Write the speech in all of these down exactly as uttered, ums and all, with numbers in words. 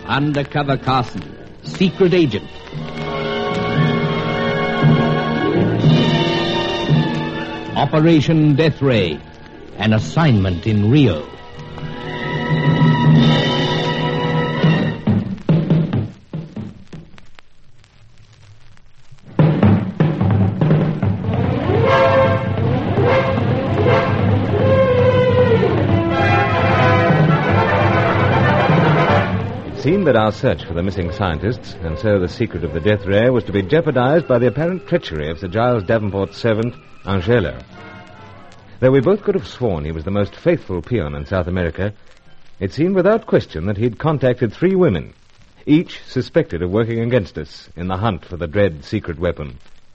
Undercover Carson, secret agent. Operation Death Ray, an assignment in Rio. It seemed that our search for the missing scientists, and so the secret of the death ray, was to be jeopardized by the apparent treachery of Sir Giles Davenport's servant, Angelo. Though we both could have sworn he was the most faithful peon in South America, it seemed without question that he'd contacted three women, each suspected of working against us in the hunt for the dread secret weapon.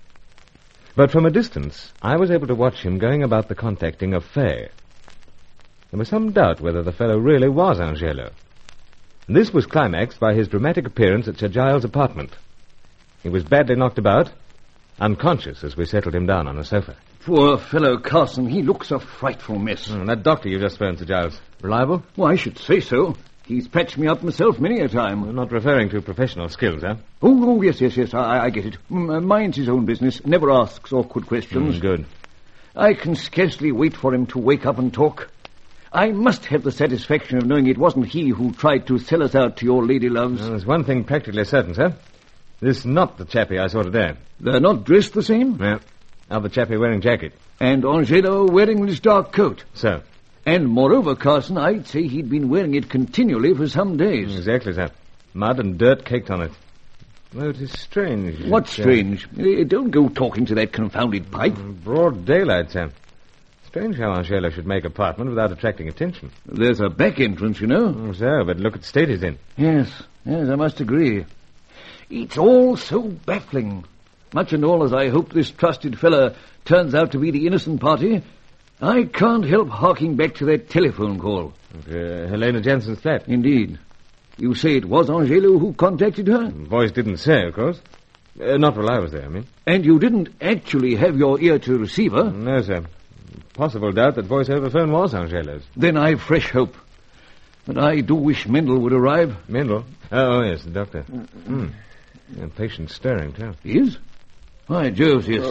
But from a distance, I was able to watch him going about the contacting of Fay. There was some doubt whether the fellow really was Angelo. This was climaxed by his dramatic appearance at Sir Giles' apartment. He was badly knocked about, unconscious as we settled him down on a sofa. Poor fellow Carson, he looks a frightful mess. Mm, that doctor you just phoned, Sir Giles, reliable? Well, I should say so. He's patched me up myself many a time. You're not referring to professional skills, huh? Oh, oh yes, yes, yes, I, I get it. Mm, Mind's his own business, never asks awkward questions. Mm, good. I can scarcely wait for him to wake up and talk. I must have the satisfaction of knowing it wasn't he who tried to sell us out to your lady loves. Well, there's one thing practically certain, sir. This is not the chappie I saw today. They're not dressed the same? Yeah. Other chappie wearing jacket. And Angelo wearing this dark coat. So? And moreover, Carson, I'd say he'd been wearing it continually for some days. Exactly, sir. Mud and dirt caked on it. Well, it is strange. What's strange? Uh, don't go talking to that confounded pipe. Broad daylight, sir. Strange how Angelo should make apartment without attracting attention. There's a back entrance, you know. Oh, so, but look at the state he's in. Yes, yes, I must agree. It's all so baffling. Much and all as I hope this trusted fella turns out to be the innocent party, I can't help harking back to that telephone call. Uh, Helena Jensen's flat. Indeed. You say it was Angelo who contacted her? The voice didn't say, of course. Uh, not while I was there, I mean. And you didn't actually have your ear to receiver? No, sir. Possible doubt that voice over phone was Angelo's. Then I've fresh hope. But I do wish Mendel would arrive. Mendel? Oh, oh yes, the doctor. Mm. The patient's stirring, too. He is? Why, Jove, yes.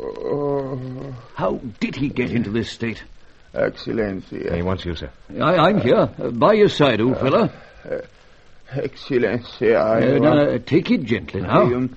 Oh, oh. How did he get into this state? Excellency. He wants you, sir. I, I'm here. Uh, by your side, old fella. Uh, Excellency, I... Uh, now, take it gently, now. You,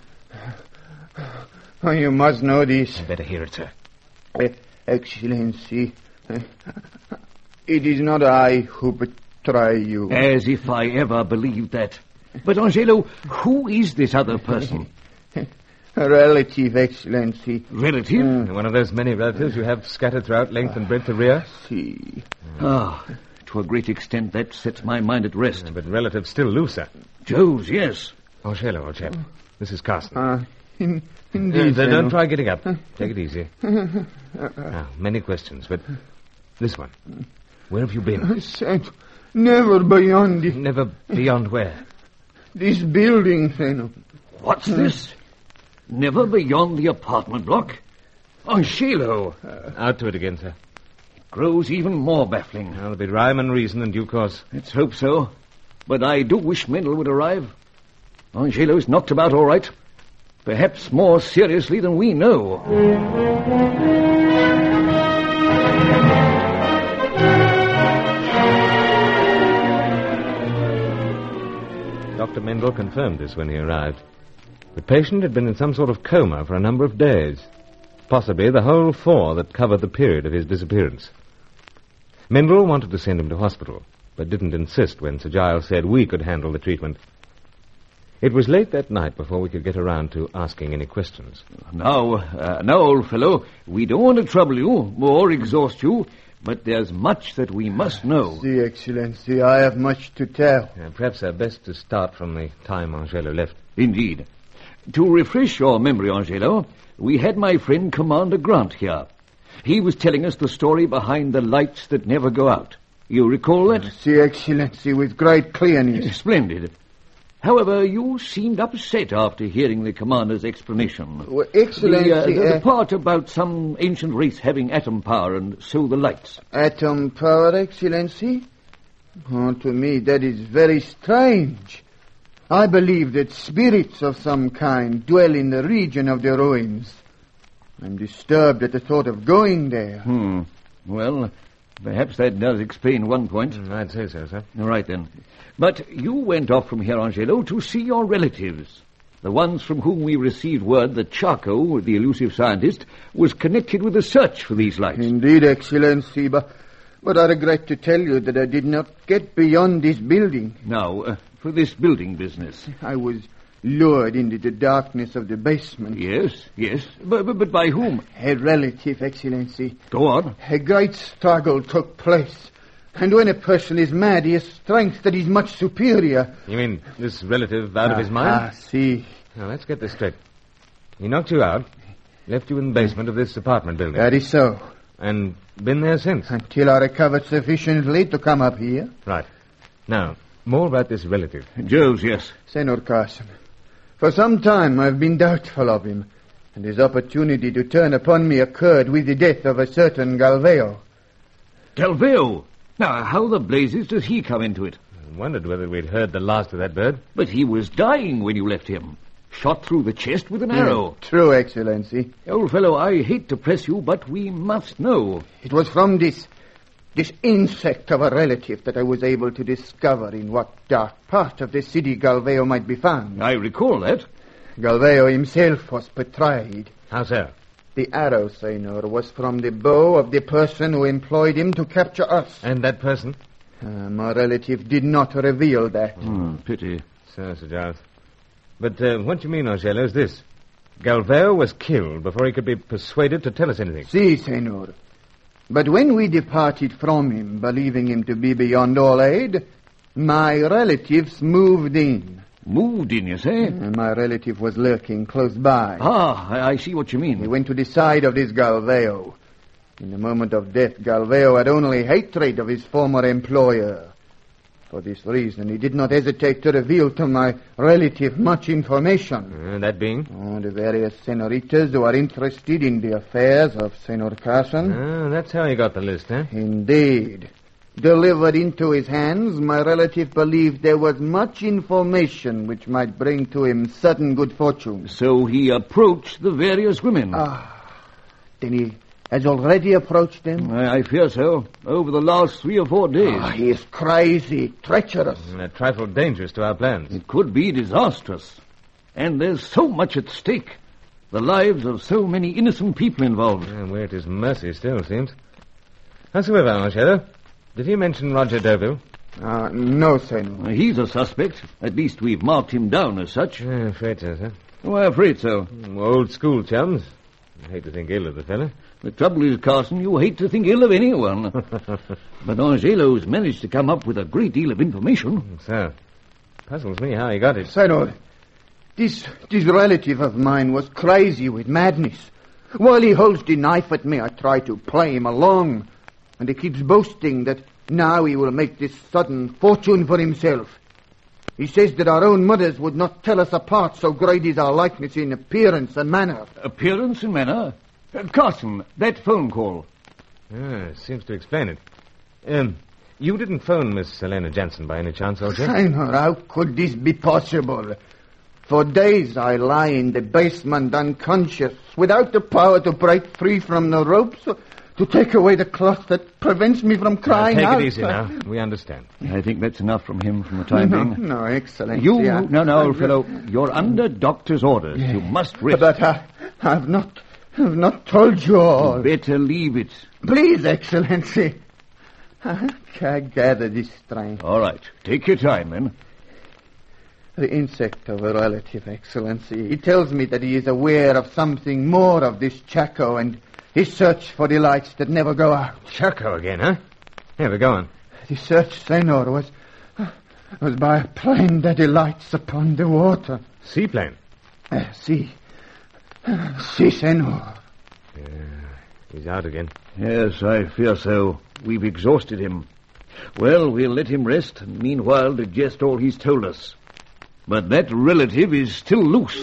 you must know this. I better hear it, sir. Uh, Excellency, uh, it is not I who betray you. As if I ever believed that. But, Angelo, who is this other person? A relative, Excellency. Relative? Mm. One of those many relatives you have scattered throughout length and breadth of Rio? See. Ah, to a great extent that sets my mind at rest. Yeah, but relatives still loose, sir. Joe's, yes. Angelo, old chap. This is Carson. Ah, in, indeed. Uh, don't try getting up. Take it easy. Now, many questions, but this one. Where have you been? I said, never beyond it. Never beyond where? This building, Fenno. What's this? Never beyond the apartment block? Angelo. Uh, out to it again, sir. It grows even more baffling. There'll be rhyme and reason in due course. Let's hope so. But I do wish Mendel would arrive. Angelo's knocked about all right. Perhaps more seriously than we know. Doctor Mendel confirmed this when he arrived. The patient had been in some sort of coma for a number of days, possibly the whole four that covered the period of his disappearance. Mendel wanted to send him to hospital, but didn't insist when Sir Giles said we could handle the treatment. It was late that night before we could get around to asking any questions. Now, uh, now, old fellow, we don't want to trouble you or exhaust you, but there's much that we must know. See, Excellency, I have much to tell. Uh, perhaps uh, best to start from the time Angelo left. Indeed. To refresh your memory, Angelo, we had my friend Commander Grant here. He was telling us the story behind the lights that never go out. You recall that? See, Excellency, with great clearness. Splendid. However, you seemed upset after hearing the commander's explanation. Well, Excellency... The, uh, the, uh, the part about some ancient race having atom power and so the lights. Atom power, Excellency? Oh, to me, that is very strange. I believe that spirits of some kind dwell in the region of the ruins. I'm disturbed at the thought of going there. Hmm. Well, perhaps that does explain one point. Mm, I'd say so, sir. All right, then. But you went off from here, Angelo, to see your relatives. The ones from whom we received word that Charco, the elusive scientist, was connected with the search for these lights. Indeed, Excellency, but, but I regret to tell you that I did not get beyond this building. Now, uh, for this building business. I was lured into the darkness of the basement. Yes, yes. But, but, but by whom? A relative, Excellency. Go on. A great struggle took place. And when a person is mad, he has strength that is much superior. You mean this relative out of his Ah, mind? see. Now, let's get this straight. He knocked you out, left you in the basement of this apartment building. That is so. And been there since? Until I recovered sufficiently to come up here. Right. Now, more about this relative. Jones, yes. Senor Carson, for some time I've been doubtful of him, and his opportunity to turn upon me occurred with the death of a certain Galveo. Galveo? Now, how the blazes does he come into it? I wondered whether we'd heard the last of that bird. But he was dying when you left him. Shot through the chest with an arrow. True, Excellency. Old fellow, I hate to press you, but we must know. It was from this, this insect of a relative that I was able to discover in what dark part of the city Galveo might be found. I recall that. Galveo himself was betrayed. How so? The arrow, Senor, was from the bow of the person who employed him to capture us. And that person? Uh, my relative did not reveal that. Hmm, pity. So, Sir Giles. But uh, what you mean, Angelo, is this. Galveo was killed before he could be persuaded to tell us anything. Si, Senor. But when we departed from him, believing him to be beyond all aid, my relatives moved in. Moved in, you say? And my relative was lurking close by. Ah, I, I see what you He mean. went to the side of this Galveo. In the moment of death, Galveo had only hatred of his former employer. For this reason, he did not hesitate to reveal to my relative much information. Uh, that being? Oh, the various senoritas who are interested in the affairs of Senor Carson. Ah, that's how he got the list, eh? Indeed. Delivered into his hands, my relative believed there was much information which might bring to him sudden good fortune. So he approached the various women. Ah, then he has already approached them? I, I fear so. Over the last three or four days. Ah, he is crazy, treacherous. And a trifle dangerous to our plans. It could be disastrous. And there's so much at stake. The lives of so many innocent people involved. Yeah, we're at his mercy still, seems. Howsoever, Angelo, did he mention Roger Deauville? Ah, no, Senor. He's a suspect. At least we've marked him down as such. Yeah, afraid so, sir. Oh, I'm afraid so. Old school chums. I hate to think ill of the fellow. The trouble is, Carson, you hate to think ill of anyone. But Angelo's managed to come up with a great deal of information. So, puzzles me how he got it. Senor, this, this relative of mine was crazy with madness. While he holds the knife at me, I try to play him along. And he keeps boasting that now he will make this sudden fortune for himself. He says that our own mothers would not tell us apart, so great is our likeness in appearance and manner. Appearance and manner? Uh, Carson, that phone call. Ah, seems to explain it. Um, you didn't phone Miss Helena Jansen by any chance, old chap? Senor, how could this be possible? For days I lie in the basement unconscious, without the power to break free from the ropes, to take away the cloth that prevents me from crying now, take out. Take it easy now. We understand. I think that's enough from him from the time no, being. No, Excellency. You, I, no, no, I, old fellow, you're under doctor's orders. Yeah. You must rest. But I, I've not, I've not told you all. You better leave it. Please, Excellency. I gather this strength. All right, take your time, then. The insect of a relative, Excellency. He tells me that he is aware of something more of this Chaco and his search for the lights that never go out. Chaco again, huh? Here, we go on. The search, Senor, was, was by a plane that alights upon the water. Seaplane? Uh, si. Si, Senor. Yeah, he's out again. Yes, I fear so. We've exhausted him. Well, we'll let him rest, and meanwhile digest all he's told us. But that relative is still loose.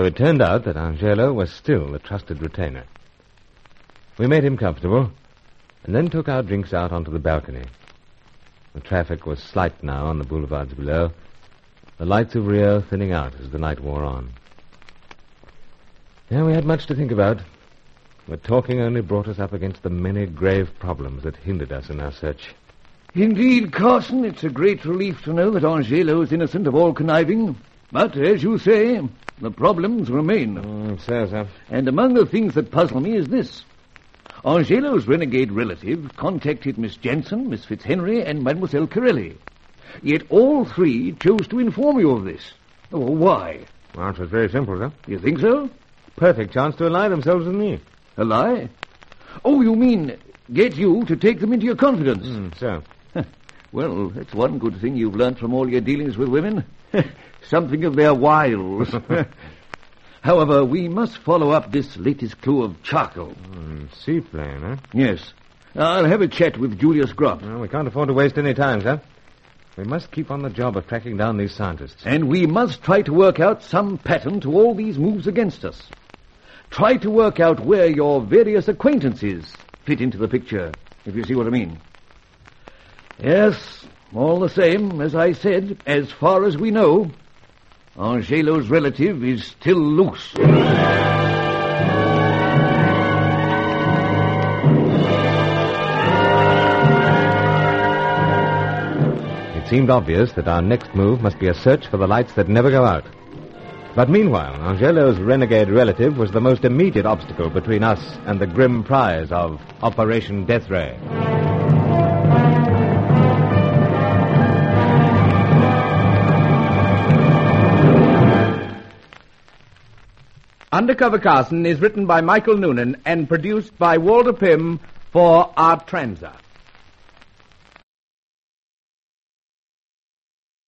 it turned out that Angelo was still the trusted retainer. We made him comfortable, and then took our drinks out onto the balcony. The traffic was slight now on the boulevards below, the lights of Rio thinning out as the night wore on. Yeah, we had much to think about, but talking only brought us up against the many grave problems that hindered us in our search. Indeed, Carson, it's a great relief to know that Angelo is innocent of all conniving. But, as you say, the problems remain. Mm, so, sir. And among the things that puzzle me is this. Angelo's renegade relative contacted Miss Jensen, Miss Fitzhenry, and Mademoiselle Corelli. Yet all three chose to inform you of this. Oh, why? Well, it was very simple, sir. You think so? Perfect chance to ally themselves with me. A lie? Oh, you mean get you to take them into your confidence? Mm, so. Well, that's one good thing you've learnt from all your dealings with women. Something of their wiles. However, we must follow up this latest clue of charcoal. Mm, seaplane, huh? Yes. I'll have a chat with Julius Groff. Well, we can't afford to waste any time, sir. We must keep on the job of tracking down these scientists. And we must try to work out some pattern to all these moves against us. Try to work out where your various acquaintances fit into the picture, if you see what I mean. Yes, all the same, as I said, as far as we know, Angelo's relative is still loose. It seemed obvious that our next move must be a search for the lights that never go out. But meanwhile, Angelo's renegade relative was the most immediate obstacle between us and the grim prize of Operation Death Ray. Undercover Carson is written by Michael Noonan and produced by Walter Pym for Art Transa.